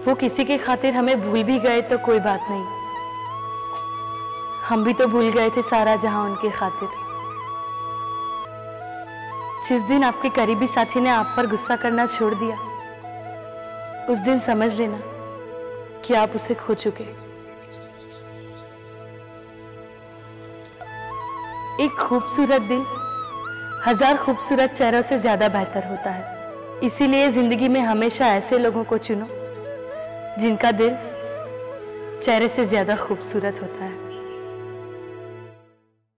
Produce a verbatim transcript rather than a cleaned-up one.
वो किसी के खातिर हमें भूल भी गए तो कोई बात नहीं, हम भी तो भूल गए थे सारा जहां उनके खातिर। जिस दिन आपके करीबी साथी ने आप पर गुस्सा करना छोड़ दिया, उस दिन समझ लेना कि आप उसे खो चुके। एक खूबसूरत दिल हजार खूबसूरत चेहरों से ज्यादा बेहतर होता है। इसीलिए जिंदगी में हमेशा ऐसे लोगों को चुनो जिनका दिल चेहरे से ज्यादा खूबसूरत होता है।